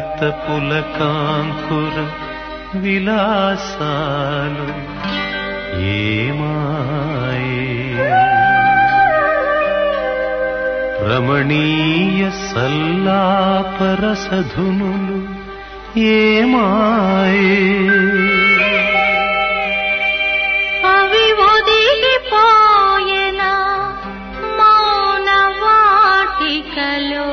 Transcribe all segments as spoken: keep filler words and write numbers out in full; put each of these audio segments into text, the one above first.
లలిత పులకాంకుర విలాసాలు ఏమాయే రమణీయ సల్లాపరసధునులు ఏమాయే అవి ఒదిగిపోయెన మౌన వాటికలో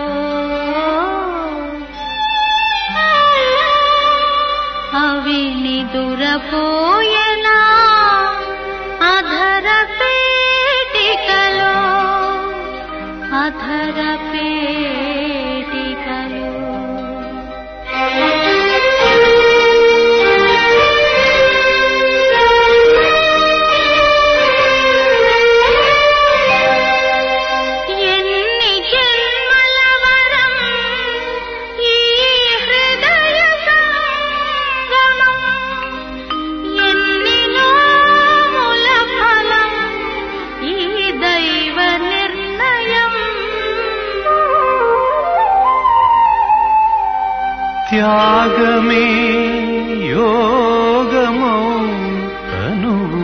అవి నిదురపోయెన అధర పేటికలో అధర పేటికలో ఎన్ని జన్మల వరం ఈ హృదయ సంగమం ఎన్ని నోముల ఫలం ఈ దైవ నిర్ణయం త్యాగమే యోగమౌ తనువు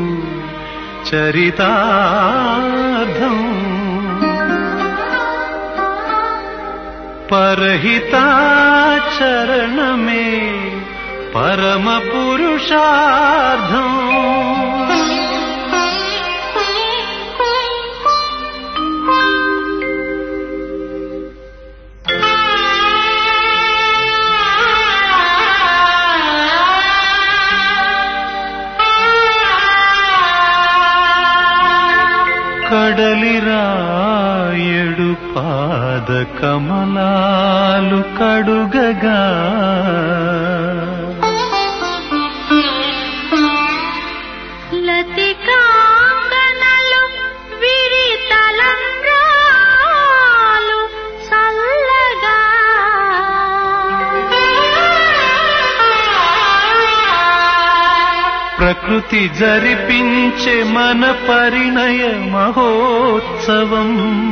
చరితార్థం పరహితాచరణమే పరమ పురుషార్థం కడలిరాయడు పాద కమలాలు కడుగగా లతికాంగనలు విరితలంబ్రాలు చల్లగా ప్రకృతి జరిపించే మన పరిణయ మహోత్సవం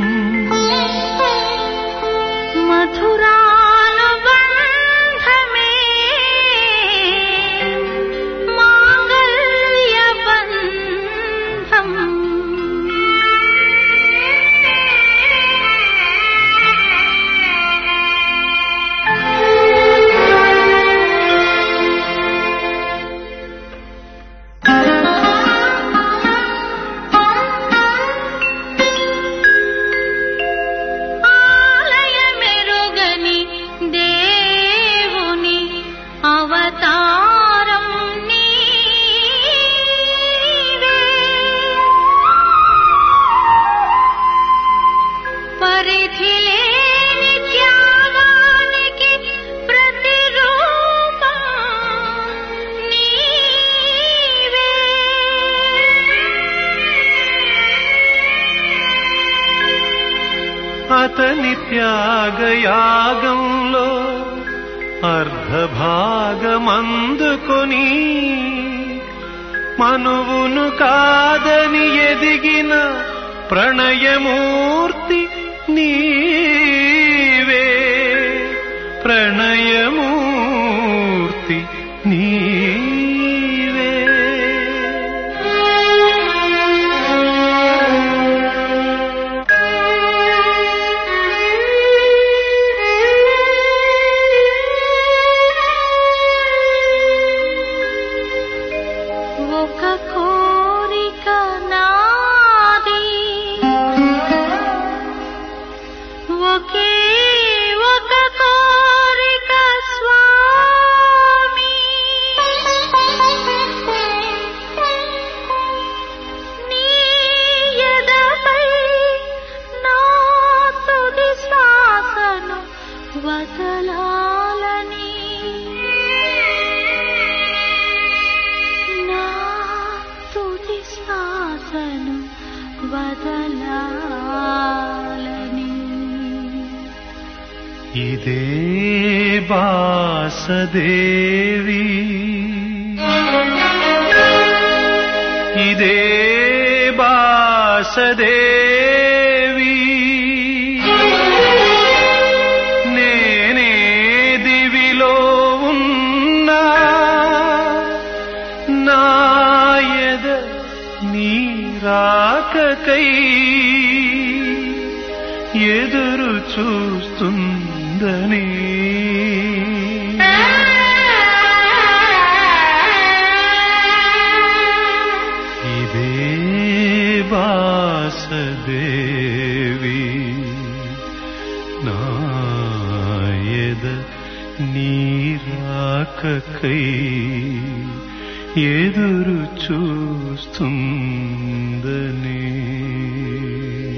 మధురానుబంధమే మాంగళ్య బంధం ఆలయమెరుగని దేవుని అవతారం నీవే పరిధిలేని త్యాగానికి ప్రతిరూపం నీవే అతని త్యాగయాగంలో అర్ధభాగమందుకొని మనువును కాదని ఎదిగిన ప్రణయమూర్తి నీవే ప్రణయమూర్తి నీవే ఒక కోరిక నాది ఒకే ఒక కోరిక స్వామి నీ ఎదపై నా తుది శ్వాసను వదలాలని నా తుది శ్వాసను వదలాలని ఇదే వాసదేవి ఇదే వాసదేవి నేనే దివిలో రాకకై ఎదురు చూస్తుందని ఇదే వాసదేవి నాయద నీ రాకకై ఎదురు చూస్తుందని